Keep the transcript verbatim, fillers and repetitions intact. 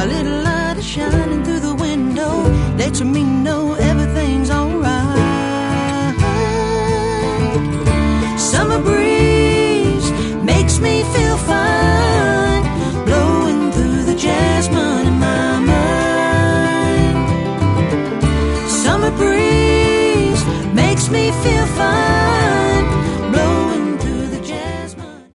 A little light is shining through the window, letting me know everything's alright. Summer breeze makes me feel fine, blowing through the jasmine in my mind. Summer breeze makes me feel fine.